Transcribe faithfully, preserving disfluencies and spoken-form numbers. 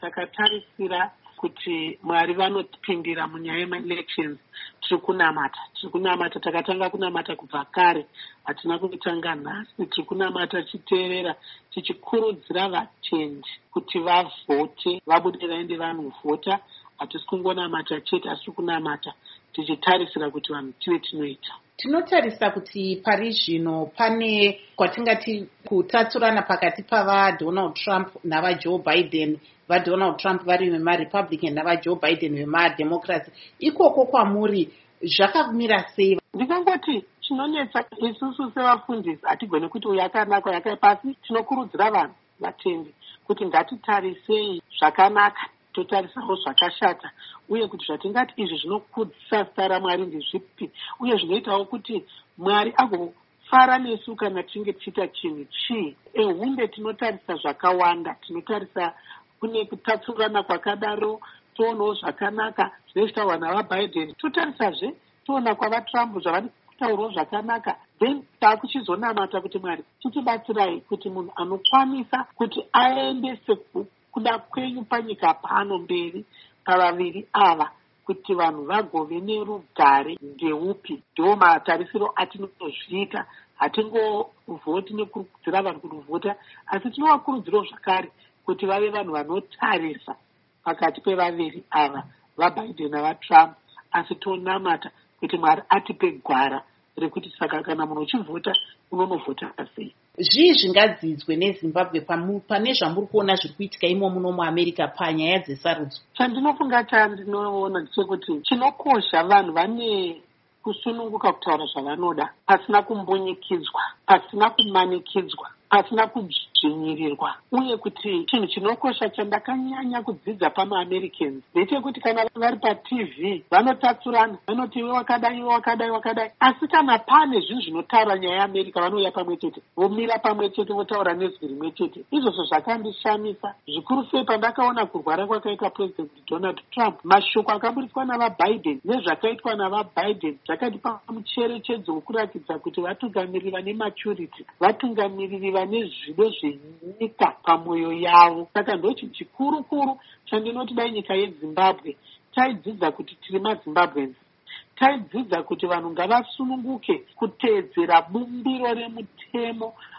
takatarisira kuti Mwari vanopindira munyaya yema-elections. Tiri kunamata, tiri kunamata, takatanga kunamata kubva kare, hatina kutanga nhasi. Tiri kunamata tichiteerera, tichikurudzira vatendi kuti vavhote, vabude vaende vanovhota. Hatisi kungonamata chete, asi kunamata tichitarisira kuti vanhu tive tinoita. Tinotarisa kuti pari zvino pane kwatingati kutatsurana pakati pavaDonald Trump navaJoe Biden. VaDonald Trump vari vemaRepublican navaJoe Biden vemademocracy. Ikoko kwamuri zvakamira sei? Ndikangoti chinonetsa isusu sevafundisi hatigone kuti uyu akanaka uyu akaipa, pasi tinokurudzira vanhu vatendi kuti ngatitarisei zvakanaka totarisawo zvakashata, uye kuti zvatingati izvi zvinokudzisa zita raMwari ndezvipi, uye zvinoitawo kuti Mwari agofara nesu kana tinge tichiita chinhu chii. Ehunde tinotarisa zvakawanda, tinotarisa kune kutatsurana kwakadaro, toonawo zvakanaka zvinoitaurwa navaBiden, totarisazve toona kwavaTrump zvavari kutaurawo zvakanaka. Then taakuchizonamata kuti Mwari titibatsirai kuti munhu anokwanisa kuti aendese kuda kwenyu panyika pano mberi pavaviri ava, kuti vanhu vagove nerugare ndeupi. Ndiwo matarisiro atinozviita. Hatingovhoti nekurudzira vanhu kuvhota, asi tinovakurudzirawo zvakare kuti vave vanhu vanotarisa pakati pevaviri ava, vaBiden navaTrump, asi tonamata kuti Mwari atipe gwara rekuti saka kana munhu uchivhota unonovhota sei. Zvii zvingadzidzwe neZimbabwe pane zvamuri kuona zviri kuitika imo muno muAmerica panyaya dzesarudzo? Chandinofunga chandinoona ndechekuti chinokosha vanhu vane kusununguka kutaura zvavanoda, pasina kumbunyikidzwa, pasina kumanikidzwa, pasina kudzvinyirirwa, uye kuti chinhu chinokosha chandakanyanya kudzidza pamaAmericans ndechekuti kana vari paT V vanotatsurana, vanoti iwe wakadai, iwe wakadai, wakadai, asi kana pane zvinhu zvinotaura nyaya yeAmerica vanouya pamwe chete, vomira pamwe chete, votaura nezwi rimwe chete. Izvozvo zvakandishamisa zvikuru sei pandakaona kurwara kwakaita President Donald Trump. Mashoko akaburiswa navaBiden nezvakaitwa navaBiden zvakatipa mucherechedzo wokuratidza kuti vatungamiriri vane maturity, vatungamiriri vane zvido zvenyika pamwoyo yavo. Saka ndochinhu chikuru kuru chandinoti dai nyika yeZimbabwe taidzidza kuti tiri maZimbabweans, taidzidza kuti vanhu ngavasununguke kuteedzera bumbiro remutemo